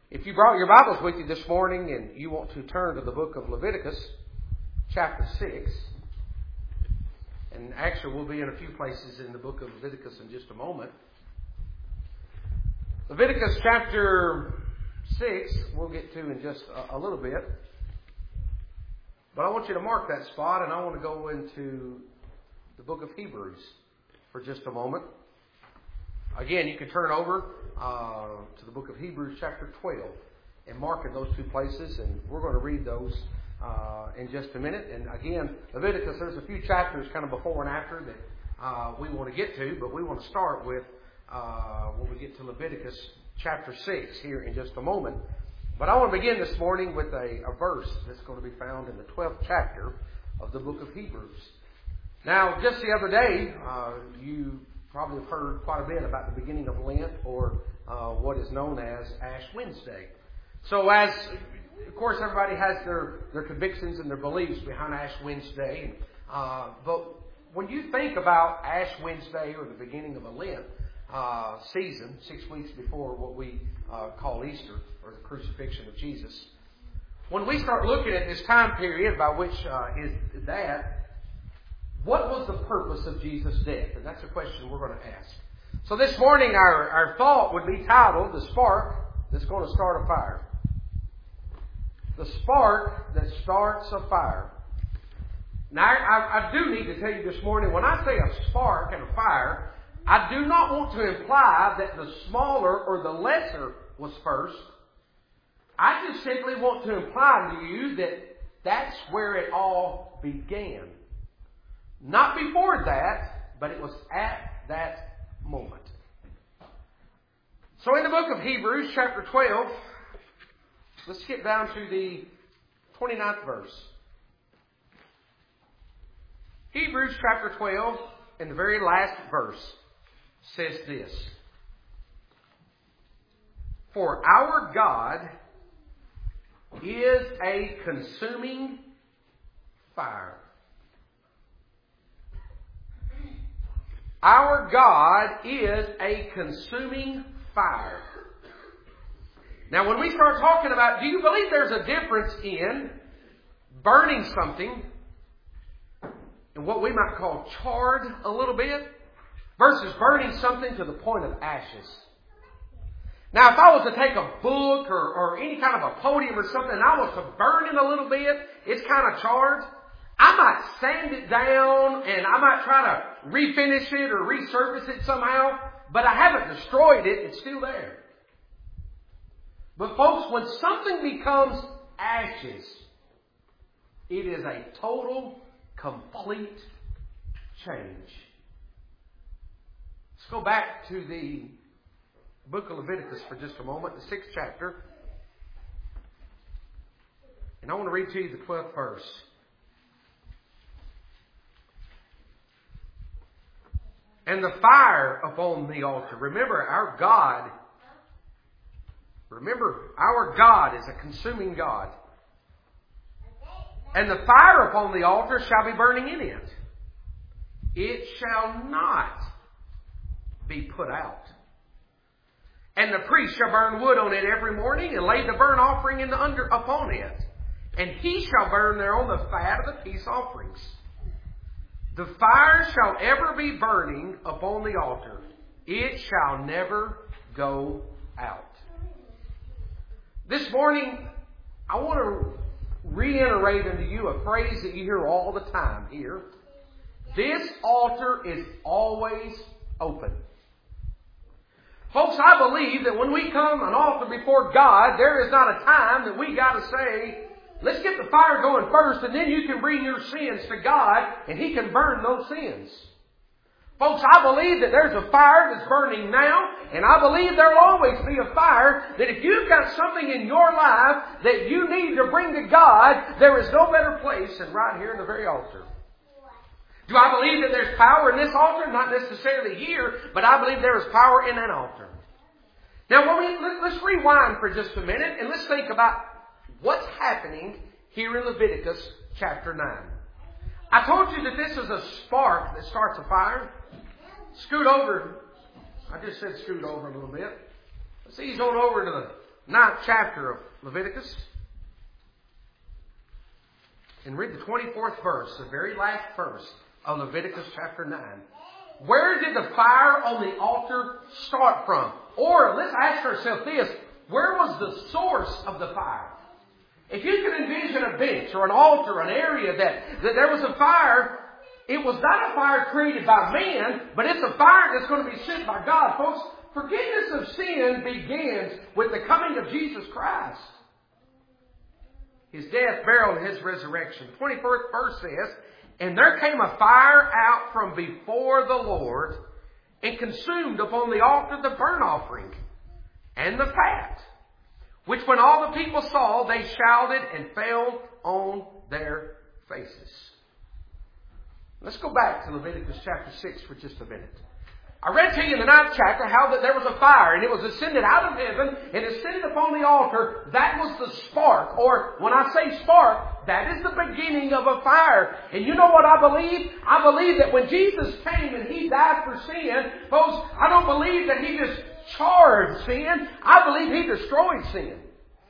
If you brought your Bibles with you this morning and you want to turn to the book of Leviticus, chapter 6, and actually we'll be in a few places in the book of Leviticus in just a moment. Leviticus chapter 6 we'll get to in just a little bit. But I want you to mark that spot, and I want to go into the book of Hebrews for just a moment. Again, you can turn over to the book of Hebrews chapter 12 and mark in those two places, and we're going to read those in just a minute. And again, Leviticus, there's a few chapters kind of before and after that we want to get to, but we want to start with when we get to Leviticus chapter 6 here in just a moment. But I want to begin this morning with a verse that's going to be found in the 12th chapter of the book of Hebrews. Now, just the other day, you probably have heard quite a bit about the beginning of Lent, or what is known as Ash Wednesday. So as, of course, everybody has their convictions and their beliefs behind Ash Wednesday. But when you think about Ash Wednesday or the beginning of a Lent season, 6 weeks before what we call Easter, or the crucifixion of Jesus, when we start looking at this time period by which is that, what was the purpose of Jesus' death? And that's a question we're going to ask. So this morning our thought would be titled, The Spark That's Going to Start a Fire. The spark that starts a fire. Now I do need to tell you this morning, when I say a spark and a fire, I do not want to imply that the smaller or the lesser was first. I just simply want to imply to you that that's where it all began. Not before that, but it was at that moment. So in the book of Hebrews, chapter 12, let's get down to the 29th verse. Hebrews chapter 12, in the very last verse, says this: For our God is a consuming fire. Our God is a consuming fire. Now, when we start talking about, do you believe there's a difference in burning something and what we might call charred a little bit versus burning something to the point of ashes? Now, if I was to take a book or any kind of a podium or something and I was to burn it a little bit, it's kind of charred. I might sand it down and I might try to refinish it or resurface it somehow, but I haven't destroyed it. It's still there. But folks, when something becomes ashes, it is a total, complete change. Let's go back to the book of Leviticus for just a moment, the 6th chapter. And I want to read to you the 12th verse. And the fire upon the altar. Remember, our God is a consuming God. And the fire upon the altar shall be burning in it. It shall not be put out. And the priest shall burn wood on it every morning and lay the burnt offering upon it. And he shall burn thereon the fat of the peace offerings. The fire shall ever be burning upon the altar. It shall never go out. This morning, I want to reiterate unto you a phrase that you hear all the time here. This altar is always open. Folks, I believe that when we come an altar before God, there is not a time that we got to say, let's get the fire going first, and then you can bring your sins to God, and He can burn those sins. Folks, I believe that there's a fire that's burning now, and I believe there will always be a fire that if you've got something in your life that you need to bring to God, there is no better place than right here in the very altar. Do I believe that there's power in this altar? Not necessarily here, but I believe there is power in that altar. Now, let's rewind for just a minute, and let's think about what's happening here in Leviticus chapter 9. I told you that this is a spark that starts a fire. Scoot over. I just said scoot over a little bit. Let's ease on over to 9th chapter of Leviticus and read the 24th verse, the very last verse of Leviticus chapter 9. Where did the fire on the altar start from? Or let's ask ourselves this, where was the source of the fire? If you can envision a bench or an altar, an area that there was a fire, it was not a fire created by man, but it's a fire that's going to be sent by God. Folks, forgiveness of sin begins with the coming of Jesus Christ. His death, burial, and His resurrection. The 21st verse says, and there came a fire out from before the Lord and consumed upon the altar the burnt offering and the fat, which when all the people saw, they shouted and fell on their faces. Let's go back to Leviticus chapter 6 for just a minute. I read to you in the 9th chapter how that there was a fire and it was ascended out of heaven and ascended upon the altar. That was the spark, or when I say spark, that is the beginning of a fire. And you know what I believe? I believe that when Jesus came and He died for sin, folks, I don't believe that He just charred sin. I believe He destroyed sin.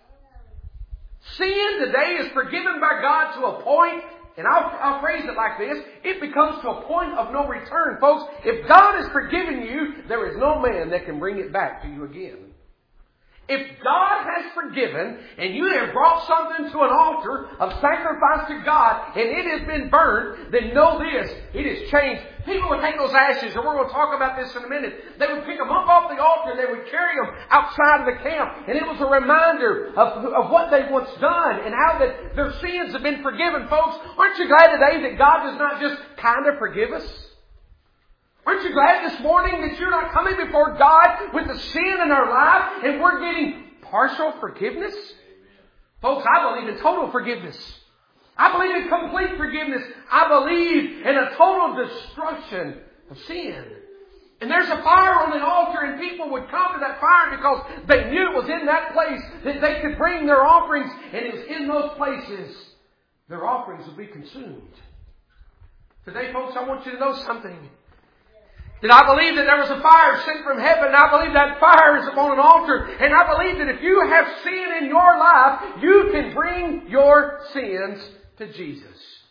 Sin today is forgiven by God to a point, and I'll phrase it like this, it becomes to a point of no return. Folks, if God has forgiven you, there is no man that can bring it back to you again. If God has forgiven and you have brought something to an altar of sacrifice to God and it has been burned, then know this, it has changed. People would take those ashes, and we're going to talk about this in a minute. They would pick them up off the altar and they would carry them outside of the camp. And it was a reminder of what they once done and how that their sins have been forgiven. Folks, aren't you glad today that God does not just kind of forgive us? Aren't you glad this morning that you're not coming before God with the sin in our life and we're getting partial forgiveness? Folks, I believe in total forgiveness. I believe in complete forgiveness. I believe in a total destruction of sin. And there's a fire on the altar and people would come to that fire because they knew it was in that place that they could bring their offerings, and it was in those places their offerings would be consumed. Today, folks, I want you to know something. That I believe that there was a fire sent from heaven, and I believe that fire is upon an altar. And I believe that if you have sin in your life, you can bring your sins to Jesus.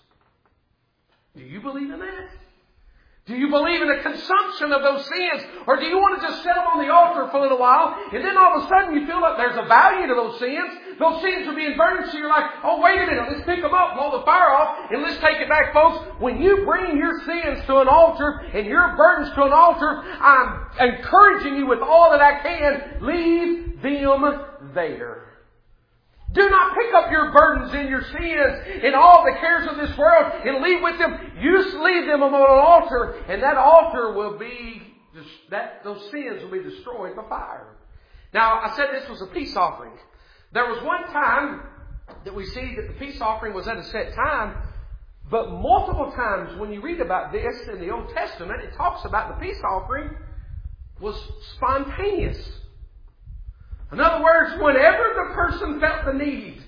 Do you believe in that? Do you believe in the consumption of those sins? Or do you want to just set them on the altar for a little while, and then all of a sudden you feel like there's a value to those sins? Those sins are being burned, so you're like, oh, wait a minute, let's pick them up, blow the fire off, and let's take it back, folks. When you bring your sins to an altar and your burdens to an altar, I'm encouraging you with all that I can, leave them there. Do not pick up your burdens and your sins and all the cares of this world and leave with them. You just leave them on an altar, and that altar will be, those sins will be destroyed by fire. Now, I said this was a peace offering. There was one time that we see that the peace offering was at a set time, but multiple times when you read about this in the Old Testament, it talks about the peace offering was spontaneous. In other words, whenever the person felt the need,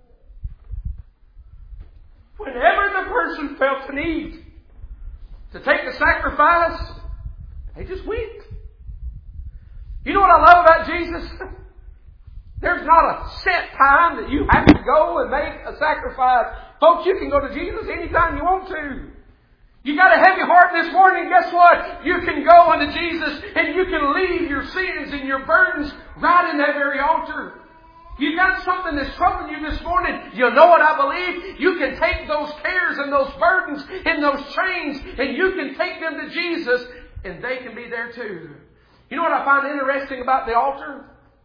to take the sacrifice, they just went. You know what I love about Jesus? There's not a set time that you have to go and make a sacrifice. Folks, you can go to Jesus anytime you want to. You got a heavy heart this morning, guess what? You can go unto Jesus and you can leave your sins and your burdens right in that very altar. You got something that's troubling you this morning. You know what I believe? You can take those cares and those burdens and those chains and you can take them to Jesus and they can be there too. You know what I find interesting about the altar?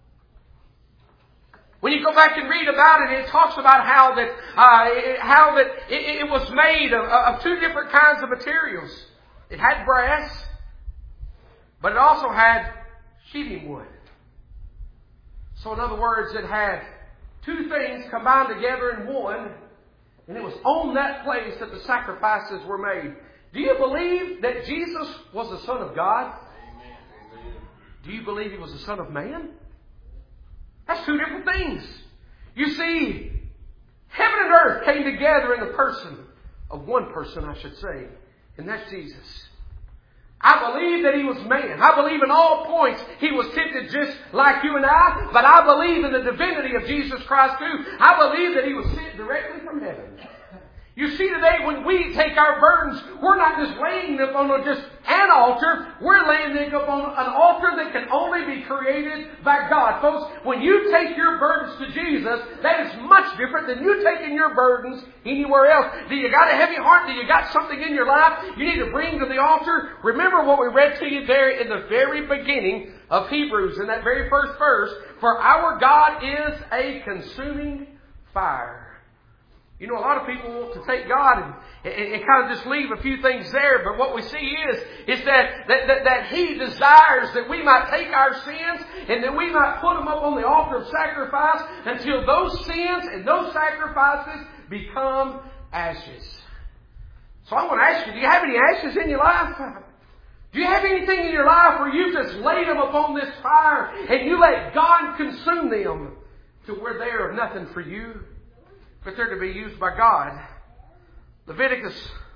When you go back and read about it, it talks about how that it was made of two different kinds of materials. It had brass, but it also had sheeting wood. So in other words, it had two things combined together in one, and it was on that place that the sacrifices were made. Do you believe that Jesus was the Son of God? Amen. Do you believe He was the Son of Man? That's two different things. You see, heaven and earth came together in the person of one person, I should say, and that's Jesus. I believe that He was man. I believe in all points He was tempted just like you and I. But I believe in the divinity of Jesus Christ too. I believe that He was sent directly from heaven. You see, today when we take our burdens, we're not just laying them on just an altar. We're laying them up on an altar that can only be created by God. Folks, when you take your burdens to Jesus, that is much different than you taking your burdens anywhere else. Do you got a heavy heart? Do you got something in your life you need to bring to the altar? Remember what we read to you there in the very beginning of Hebrews, in that very first verse. For our God is a consuming fire. You know, a lot of people want to take God and kind of just leave a few things there. But what we see is that He desires that we might take our sins and that we might put them up on the altar of sacrifice until those sins and those sacrifices become ashes. So I want to ask you, do you have any ashes in your life? Do you have anything in your life where you just laid them upon this fire and you let God consume them to where they are nothing for you, but they're to be used by God? Leviticus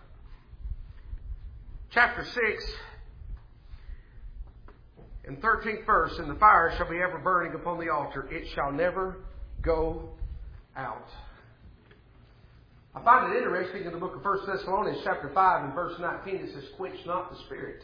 chapter 6 and 13th verse. And the fire shall be ever burning upon the altar. It shall never go out. I find it interesting in the book of 1 Thessalonians chapter 5 and verse 19. It says, quench not the spirit.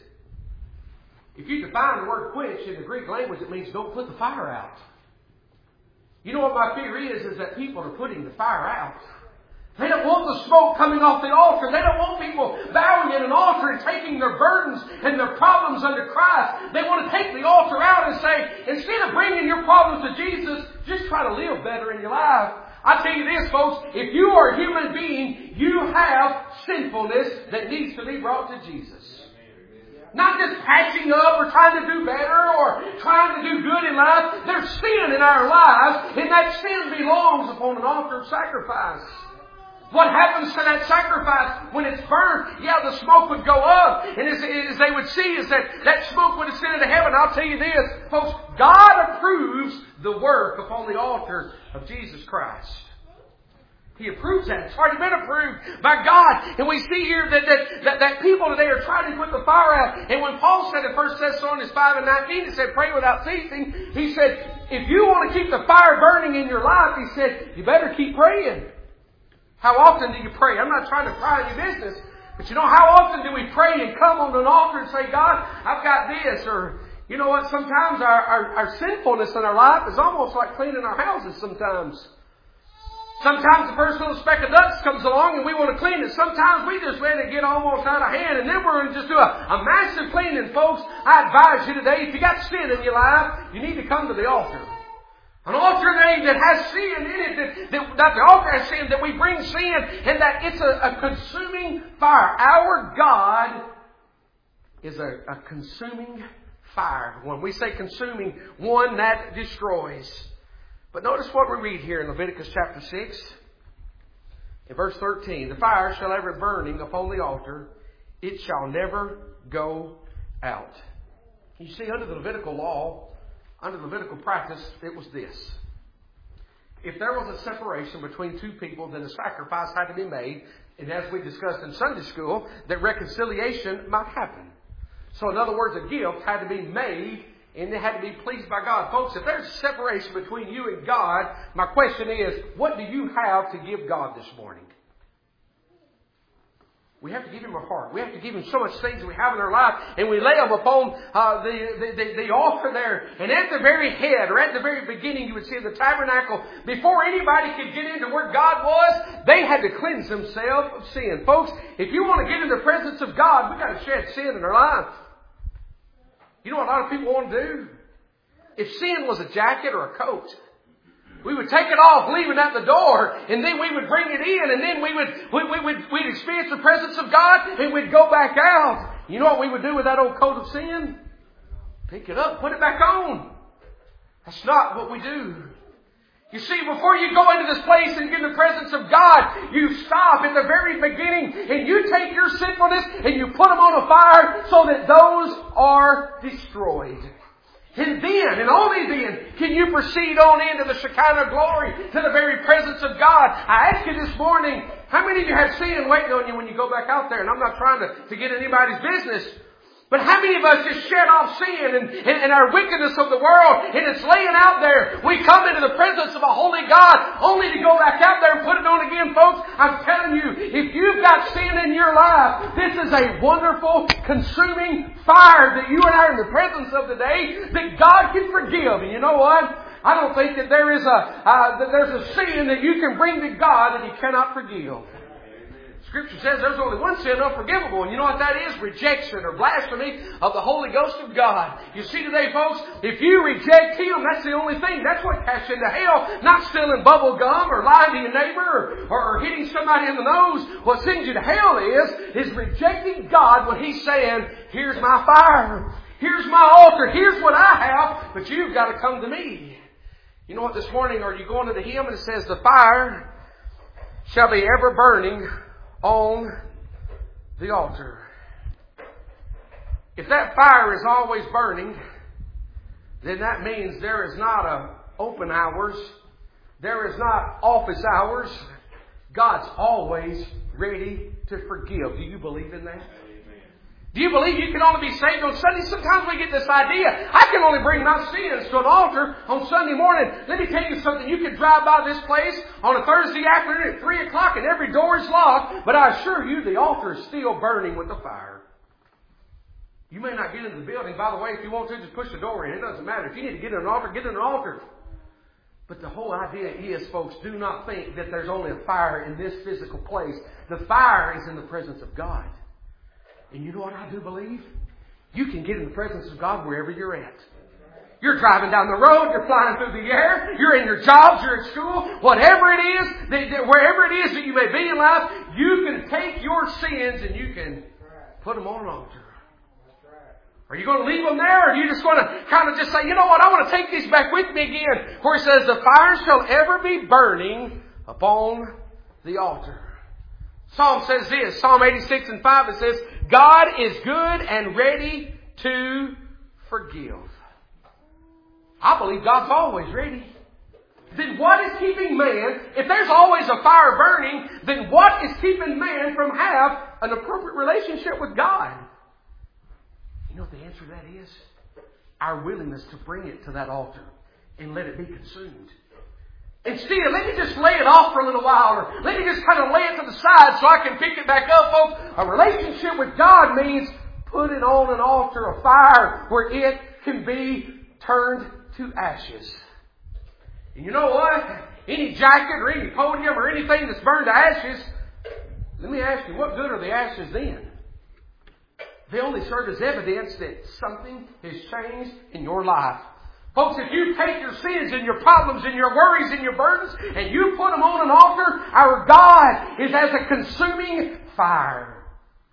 If you define the word quench in the Greek language, it means don't put the fire out. You know what my fear is that people are putting the fire out. They don't want the smoke coming off the altar. They don't want people bowing at an altar and taking their burdens and their problems under Christ. They want to take the altar out and say, instead of bringing your problems to Jesus, just try to live better in your life. I tell you this, folks, if you are a human being, you have sinfulness that needs to be brought to Jesus. Not just patching up or trying to do better or trying to do good in life. There's sin in our lives, and that sin belongs upon an altar of sacrifice. What happens to that sacrifice when it's burned? Yeah, the smoke would go up. And as they would see is that smoke would ascend into heaven. I'll tell you this, folks, God approves the work upon the altar of Jesus Christ. He approves that. It's already been approved by God. And we see here that people today are trying to put the fire out. And when Paul said in 1 Thessalonians 5 and 19, he said, pray without ceasing. He said, if you want to keep the fire burning in your life, he said, you better keep praying. How often do you pray? I'm not trying to pry in your business. But you know, how often do we pray and come on an altar and say, God, I've got this. Or, you know what, sometimes our sinfulness in our life is almost like cleaning our houses sometimes. Sometimes the first little speck of dust comes along and we want to clean it. Sometimes we just let it get almost out of hand and then we're going to just do a massive cleaning. Folks, I advise you today, if you got sin in your life, you need to come to the altar. An altar that has sin in it, that the altar has sin, that we bring sin, and that it's a consuming fire. Our God is a consuming fire. When we say consuming, one that destroys. But notice what we read here in Leviticus chapter 6. In verse 13, the fire shall ever burning upon the altar. It shall never go out. You see, under the Levitical law, under the Levitical practice, it was this. If there was a separation between two people, then a sacrifice had to be made. And as we discussed in Sunday school, that reconciliation might happen. So in other words, a gift had to be made and it had to be pleased by God. Folks, if there's separation between you and God, my question is, what do you have to give God this morning? We have to give Him our heart. We have to give Him so much things we have in our life, and we lay them upon the altar there. And at the very head, or at the very beginning, you would see the tabernacle. Before anybody could get into where God was, they had to cleanse themselves of sin. Folks, if you want to get in the presence of God, we've got to shed sin in our life. You know what a lot of people want to do? If sin was a jacket or a coat, we would take it off, leave it at the door, and then we would bring it in, and then we'd experience the presence of God, and we'd go back out. You know what we would do with that old coat of sin? Pick it up, put it back on. That's not what we do. You see, before you go into this place and get in the presence of God, you stop at the very beginning and you take your sinfulness and you put them on a fire so that those are destroyed. And then, and only then, can you proceed on into the Shekinah glory to the very presence of God. I ask you this morning, how many of you have sin waiting on you when you go back out there? And I'm not trying to get anybody's business. But how many of us just shed off sin and our wickedness of the world, and it's laying out there? We come into the presence of a holy God only to go back out there and put it on again, folks. I'm telling you, if you've got sin in your life, this is a wonderful, consuming fire that you and I are in the presence of today that God can forgive. And you know what? I don't think that there's a sin that you can bring to God that He cannot forgive. Scripture says there's only one sin unforgivable, and you know what that is? Rejection or blasphemy of the Holy Ghost of God. You see today, folks, if you reject Him, that's the only thing. That's what casts you into hell. Not stealing bubble gum or lying to your neighbor or hitting somebody in the nose. What sends you to hell is rejecting God when He's saying, here's my fire. Here's my altar. Here's what I have, but you've got to come to me. You know what, this morning, are you going to Him and it says, the fire shall be ever burning on the altar. If that fire is always burning, then that means there is not open hours. There is not office hours. God's always ready to forgive. Do you believe in that? Do you believe you can only be saved on Sunday? Sometimes we get this idea, I can only bring my sins to an altar on Sunday morning. Let me tell you something. You can drive by this place on a Thursday afternoon at 3 o'clock and every door is locked, but I assure you the altar is still burning with the fire. You may not get into the building. By the way, if you want to, just push the door in. It doesn't matter. If you need to get in an altar, get in an altar. But the whole idea is, folks, do not think that there's only a fire in this physical place. The fire is in the presence of God. And you know what I do believe? You can get in the presence of God wherever you're at. You're driving down the road, you're flying through the air, you're in your jobs, you're at school, whatever it is, wherever it is that you may be in life, you can take your sins and you can put them on an altar. Are you going to leave them there, or are you just going to kind of just say, you know what, I want to take these back with me again? Where it says, the fire shall ever be burning upon the altar. Psalm says this, Psalm 86 and 5, it says, God is good and ready to forgive. I believe God's always ready. Then what is keeping man, if there's always a fire burning, then what is keeping man from have an appropriate relationship with God? You know what the answer to that is? Our willingness to bring it to that altar and let it be consumed. Instead, let me just lay it off for a little while, or let me just kind of lay it to the side so I can pick it back up, folks. A relationship with God means put it on an altar of fire where it can be turned to ashes. And you know what? Any jacket or any podium or anything that's burned to ashes, let me ask you, what good are the ashes then? They only serve as evidence that something has changed in your life. Folks, if you take your sins and your problems and your worries and your burdens and you put them on an altar, our God is as a consuming fire.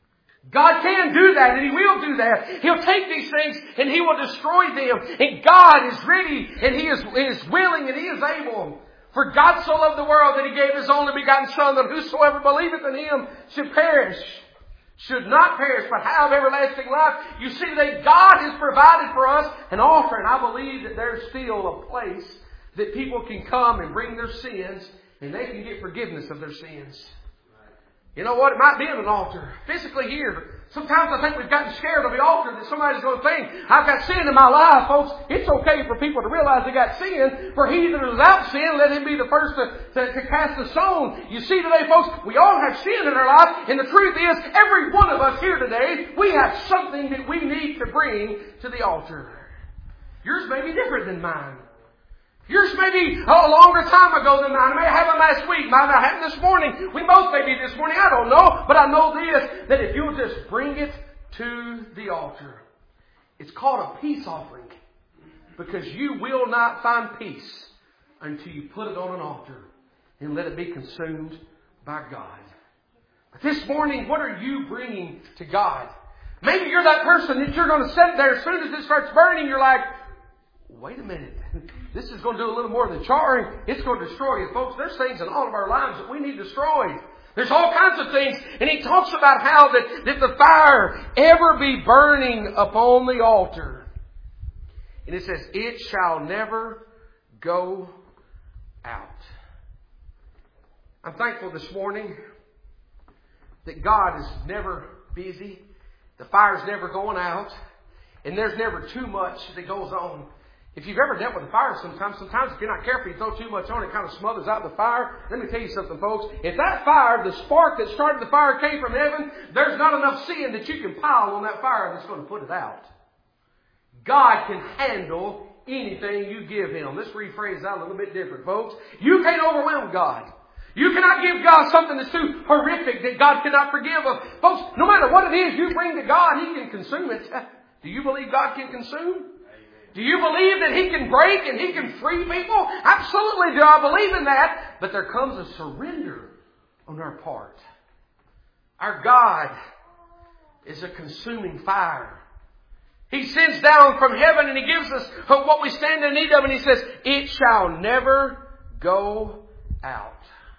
God can do that, and He will do that. He'll take these things and He will destroy them. And God is ready, and He is willing, and He is able. For God so loved the world that He gave His only begotten Son, that whosoever believeth in Him should perish. Should not perish, but have everlasting life. You see that God has provided for us an altar, and I believe that there's still a place that people can come and bring their sins, and they can get forgiveness of their sins. You know what? It might be in an altar, physically here. Sometimes I think we've gotten scared of the altar that somebody's going to think, I've got sin in my life, folks. It's okay for people to realize they got sin. For he that is without sin, let him be the first to cast the stone. You see today, folks, we all have sin in our life. And the truth is, every one of us here today, we have something that we need to bring to the altar. Yours may be different than mine. Yours may be a longer time ago than mine. It may have happened last week. Mine may happen this morning. We both may be this morning. I don't know. But I know this, that if you'll just bring it to the altar. It's called a peace offering. Because you will not find peace until you put it on an altar and let it be consumed by God. But this morning, what are you bringing to God? Maybe you're that person that you're going to sit there as soon as it starts burning. You're like, wait a minute. This is going to do a little more than charring. It's going to destroy you. Folks, there's things in all of our lives that we need destroyed. There's all kinds of things. And he talks about how that the fire ever be burning upon the altar. And it says, it shall never go out. I'm thankful this morning that God is never busy the fire's never going out, and there's never too much that goes on. If you've ever dealt with a fire sometimes if you're not careful, you throw too much on, it kind of smothers out the fire. Let me tell you something, folks. If that fire, the spark that started the fire came from heaven, there's not enough sin that you can pile on that fire that's going to put it out. God can handle anything you give Him. Let's rephrase that a little bit different, folks. You can't overwhelm God. You cannot give God something that's too horrific that God cannot forgive of. Folks, no matter what it is you bring to God, He can consume it. Do you believe God can consume? Do you believe that He can break and He can free people? Absolutely do I believe in that. But there comes a surrender on our part. Our God is a consuming fire. He sends down from heaven and He gives us what we stand in need of. And He says, it shall never go out.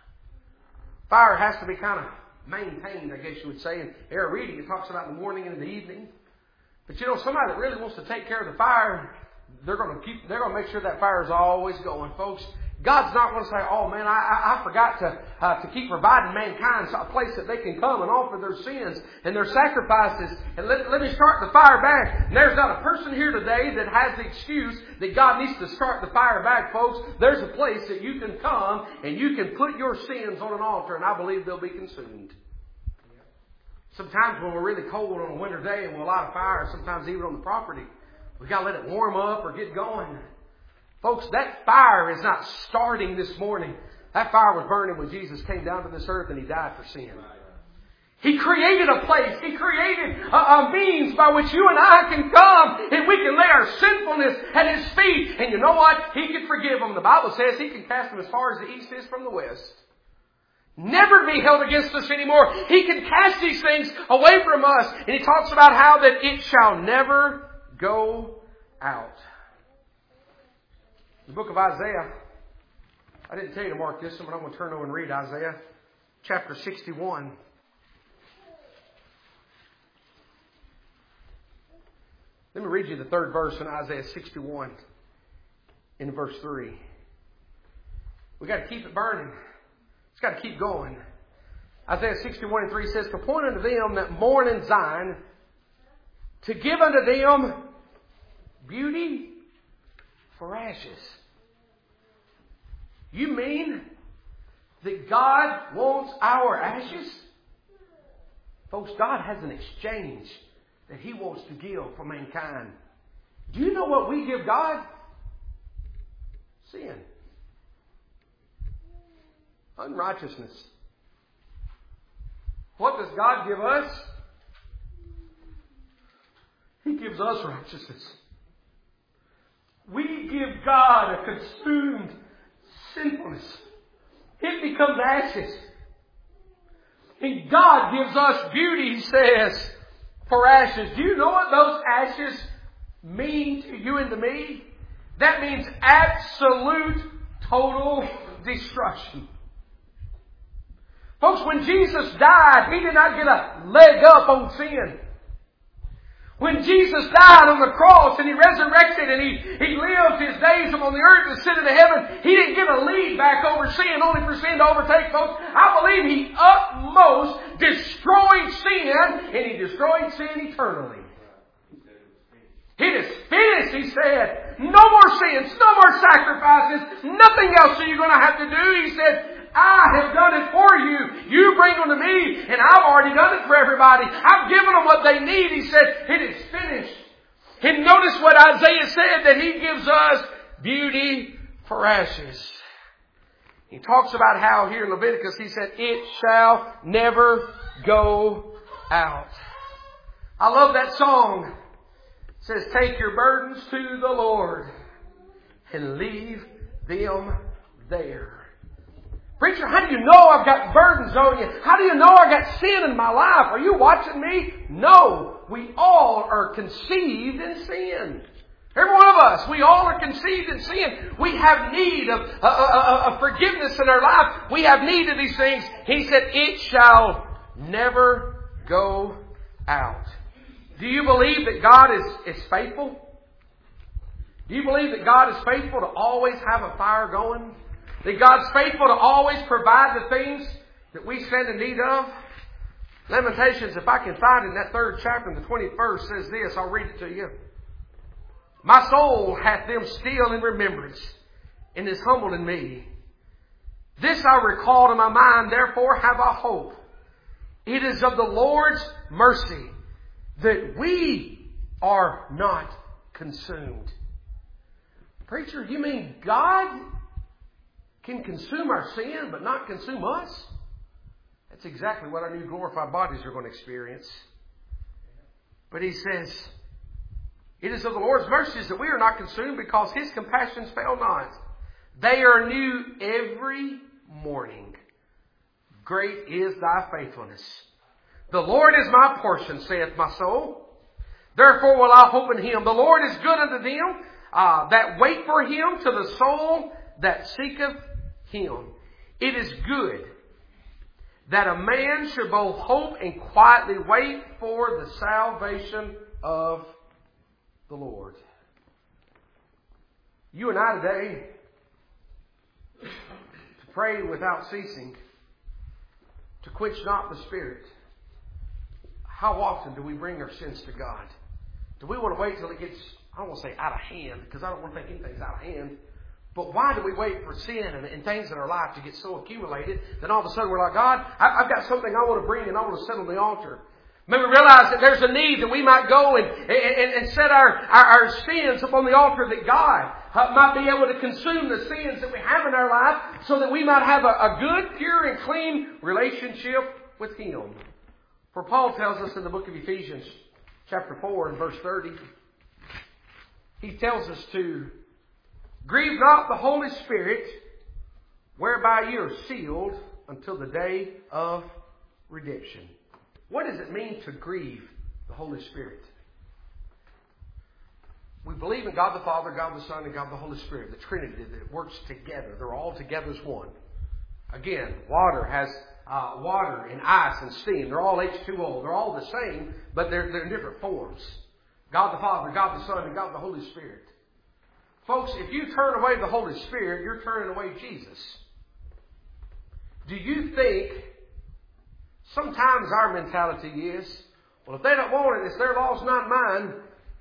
Fire has to be kind of maintained, I guess you would say. In our reading, it talks about the morning and the evening. But you know, somebody that really wants to take care of the fire, they're going to make sure that fire is always going, folks. God's not going to say, oh man, I forgot to keep providing mankind a place that they can come and offer their sins and their sacrifices and let me start the fire back. And there's not a person here today that has the excuse that God needs to start the fire back, folks. There's a place that you can come and you can put your sins on an altar, and I believe they'll be consumed. Sometimes when we're really cold on a winter day and we'll light a fire, sometimes even on the property, we've got to let it warm up or get going. Folks, that fire is not starting this morning. That fire was burning when Jesus came down to this earth and He died for sin. He created a place. He created a means by which you and I can come and we can lay our sinfulness at His feet. And you know what? He can forgive them. The Bible says He can cast them as far as the east is from the west. Never be held against us anymore. He can cast these things away from us. And He talks about how that it shall never go out. The book of Isaiah. I didn't tell you to mark this one, but I'm going to turn over and read Isaiah chapter 61. Let me read you the third verse in Isaiah 61 in verse 3. We've got to keep it burning. It's got to keep going. Isaiah 61 and 3 says, to point unto them that mourn in Zion, to give unto them beauty for ashes. You mean that God wants our ashes? Folks, God has an exchange that He wants to give for mankind. Do you know what we give God? Sin. Unrighteousness. What does God give us? He gives us righteousness. We give God a consumed sinfulness. It becomes ashes. And God gives us beauty, He says, for ashes. Do you know what those ashes mean to you and to me? That means absolute, total destruction. Folks, when Jesus died, He did not get a leg up on sin. When Jesus died on the cross and He resurrected and He lived His days upon the earth and ascended to heaven, He didn't get a lead back over sin, only for sin to overtake, folks. I believe He utmost destroyed sin, and He destroyed sin eternally. It is finished, He said. No more sins, no more sacrifices, nothing else are you going to have to do. He said, I have done it for you. You bring them to me, and I've already done it for everybody. I've given them what they need. He said, it is finished. And notice what Isaiah said, that He gives us beauty for ashes. He talks about how here in Leviticus, He said, it shall never go out. I love that song. It says, take your burdens to the Lord and leave them there. Preacher, how do you know I've got burdens on you? How do you know I got sin in my life? Are you watching me? No. We all are conceived in sin. Every one of us, we all are conceived in sin. We have need of forgiveness in our life. We have need of these things. He said, it shall never go out. Do you believe that God is faithful? Do you believe that God is faithful to always have a fire going? That God's faithful to always provide the things that we stand in need of? Lamentations, if I can find it in that 3rd chapter, in the 20th verse, says this. I'll read it to you. My soul hath them still in remembrance, and is humbled in me. This I recall to my mind, therefore have I hope. It is of the Lord's mercy that we are not consumed. Preacher, you mean God can consume our sin but not consume us? That's exactly what our new glorified bodies are going to experience. But he says, it is of the Lord's mercies that we are not consumed, because His compassions fail not. They are new every morning. Great is thy faithfulness. The Lord is my portion, saith my soul. Therefore will I hope in Him. The Lord is good unto them that wait for Him, to the soul that seeketh Him. It is good that a man should both hope and quietly wait for the salvation of the Lord. You and I today, to pray without ceasing, to quench not the Spirit. How often do we bring our sins to God? Do we want to wait till it gets, I don't want to say out of hand, because I don't want to think anything's out of hand. But why do we wait for sin and things in our life to get so accumulated that all of a sudden we're like, God, I've got something I want to bring and I want to set on the altar. Maybe realize that there's a need that we might go and set our sins upon the altar, that God might be able to consume the sins that we have in our life, so that we might have a good, pure, and clean relationship with Him. For Paul tells us in the book of Ephesians, chapter 4 and verse 30, he tells us to grieve not the Holy Spirit, whereby ye are sealed until the day of redemption. What does it mean to grieve the Holy Spirit? We believe in God the Father, God the Son, and God the Holy Spirit. The Trinity that works together. They're all together as one. Again, water has water and ice and steam. They're all H2O. They're all the same, but they're in different forms. God the Father, God the Son, and God the Holy Spirit. Folks, if you turn away the Holy Spirit, you're turning away Jesus. Do you think sometimes our mentality is, well, if they don't want it, it's their loss, not mine.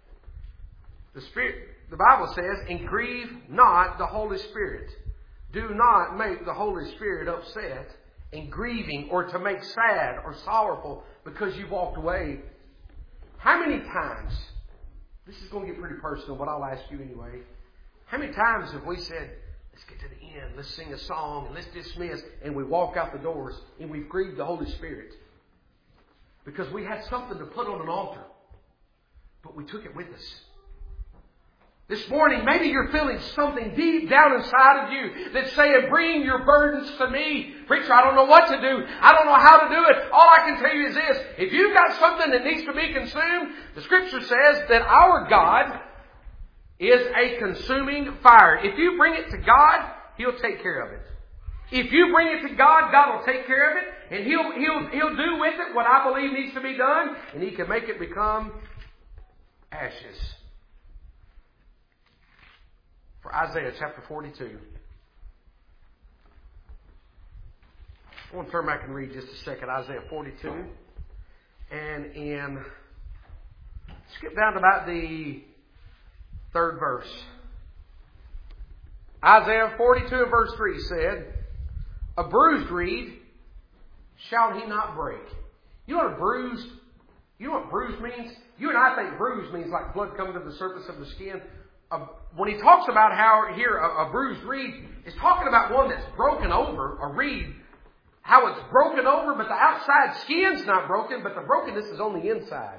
The Bible says, and grieve not the Holy Spirit. Do not make the Holy Spirit upset and grieving, or to make sad or sorrowful because you've walked away. How many times, this is going to get pretty personal, but I'll ask you anyway. How many times have we said, let's get to the end, let's sing a song, and let's dismiss, and we walk out the doors, and we've grieved the Holy Spirit? Because we had something to put on an altar, but we took it with us. This morning, maybe you're feeling something deep down inside of you that's saying, bring your burdens to me. Preacher, I don't know what to do. I don't know how to do it. All I can tell you is this. If you've got something that needs to be consumed, the Scripture says that our God is a consuming fire. If you bring it to God, He'll take care of it. If you bring it to God, God will take care of it, and He'll do with it what I believe needs to be done, and He can make it become ashes. For Isaiah chapter 42. I want to turn back and read just a second. Isaiah 42. And skip down to about the 3rd verse. Isaiah 42 and verse 3 said, a bruised reed shall he not break. You know what bruised means? You and I think bruised means like blood coming to the surface of the skin. When he talks about how here a bruised reed is talking about one that's broken over, a reed, how it's broken over, but the outside skin's not broken, but the brokenness is on the inside.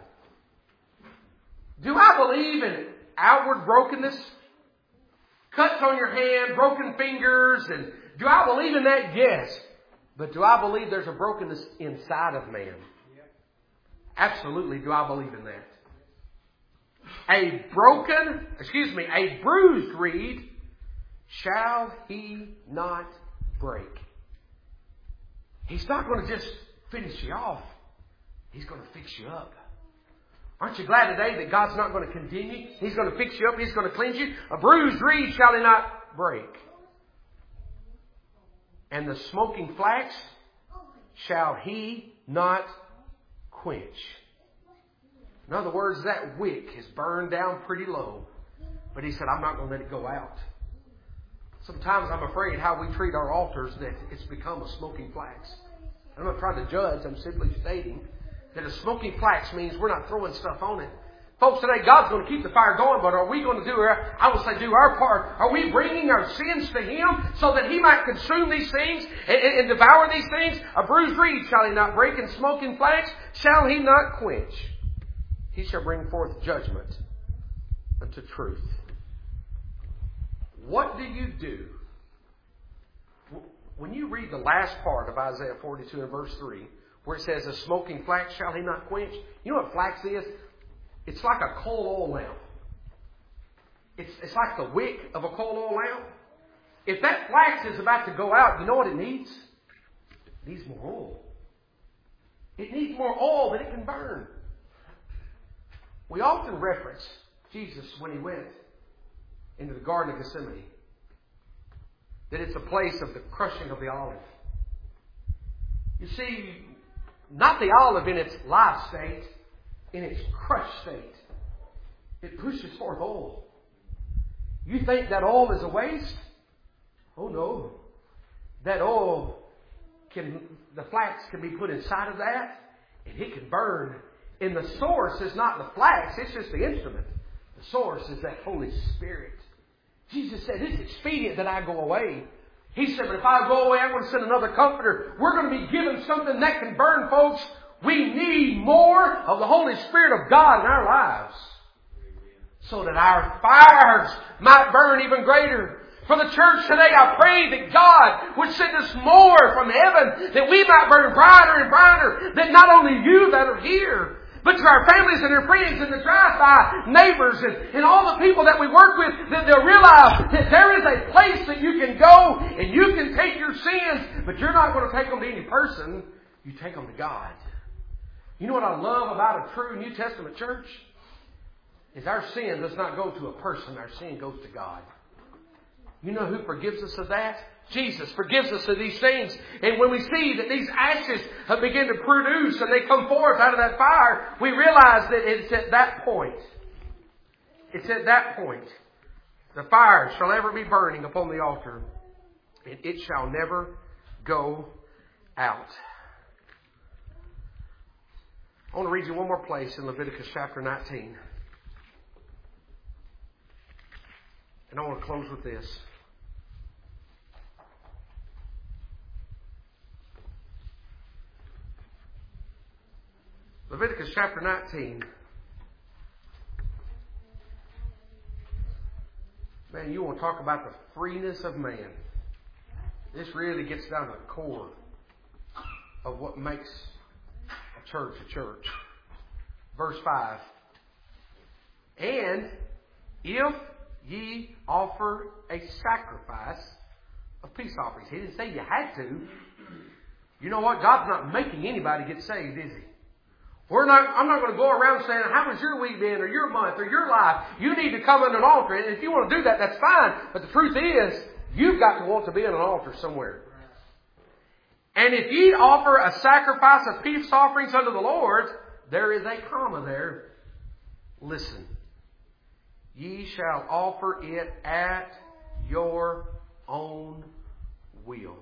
Do I believe in outward brokenness? Cuts on your hand, broken fingers, and do I believe in that? Yes. But do I believe there's a brokenness inside of man? Absolutely, do I believe in that? A bruised reed shall he not break. He's not going to just finish you off. He's going to fix you up. Aren't you glad today that God's not going to condemn you? He's going to fix you up. He's going to cleanse you. A bruised reed shall he not break. And the smoking flax shall he not quench. In other words, that wick is burned down pretty low. But he said, I'm not going to let it go out. Sometimes I'm afraid how we treat our altars that it's become a smoking flax. I'm not trying to judge. I'm simply stating that a smoking flax means we're not throwing stuff on it. Folks, today God's going to keep the fire going, but are we going to do our part? Are we bringing our sins to Him so that He might consume these things and devour these things? A bruised reed shall He not break, and smoking flax shall He not quench. He shall bring forth judgment unto truth. What do you do when you read the last part of Isaiah 42 and verse 3, where it says, a smoking flax shall He not quench? You know what flax is? It's like a coal oil lamp. It's like the wick of a coal oil lamp. If that flax is about to go out, you know what it needs? It needs more oil. It needs more oil that it can burn. We often reference Jesus when He went into the Garden of Gethsemane, that it's a place of the crushing of the olive. You see, not the olive in its live state, in its crushed state. It pushes forth oil. You think that oil is a waste? Oh no. That oil the flax can be put inside of that, and it can burn. And the source is not the flax, it's just the instrument. The source is that Holy Spirit. Jesus said, it's expedient that I go away. He said, but if I go away, I'm going to send another comforter. We're going to be given something that can burn, folks. We need more of the Holy Spirit of God in our lives, so that our fires might burn even greater. For the church today, I pray that God would send us more from heaven, that we might burn brighter and brighter, that not only you that are here, but to our families and our friends and the drive-by neighbors and all the people that we work with, that they'll realize that there is a place that you can go and you can take your sins, but you're not going to take them to any person. You take them to God. You know what I love about a true New Testament church? Is our sin does not go to a person. Our sin goes to God. You know who forgives us of that? Jesus forgives us of these things. And when we see that these ashes have begun to produce and they come forth out of that fire, we realize that it's at that point. It's at that point. The fire shall ever be burning upon the altar, and it shall never go out. I want to read you one more place in Leviticus chapter 19. And I want to close with this. Leviticus chapter 19. Man, you want to talk about the freeness of man. This really gets down to the core of what makes a church a church. Verse 5. And if ye offer a sacrifice of peace offerings. He didn't say you had to. You know what? God's not making anybody get saved, is He? I'm not going to go around saying, how was your week been, or your month, or your life? You need to come in an altar. And if you want to do that, that's fine. But the truth is, you've got to want to be in an altar somewhere. And if ye offer a sacrifice of peace offerings unto the Lord, there is a comma there. Listen. Ye shall offer it at your own will.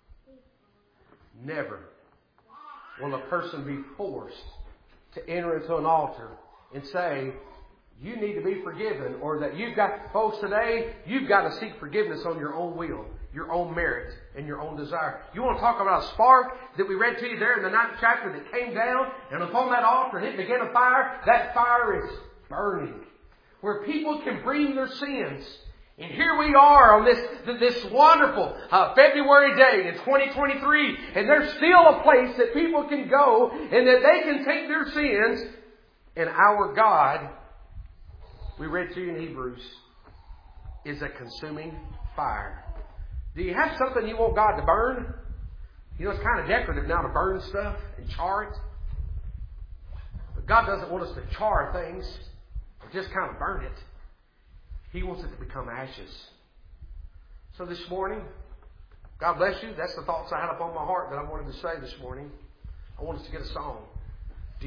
Never will a person be forced to enter into an altar and say, you need to be forgiven, or that you've got, folks, today, you've got to seek forgiveness on your own will, your own merit, and your own desire. You want to talk about a spark that we read to you there in the 9th chapter that came down, and upon that altar and it began a fire? That fire is burning, where people can bring their sins. And here we are on this wonderful February day in 2023, and there's still a place that people can go and that they can take their sins. And our God, we read to you in Hebrews, is a consuming fire. Do you have something you want God to burn? You know, it's kind of decorative now to burn stuff and char it. But God doesn't want us to char things or just kind of burn it. He wants it to become ashes. So this morning, God bless you. That's the thoughts I had upon my heart that I wanted to say this morning. I want us to get a song.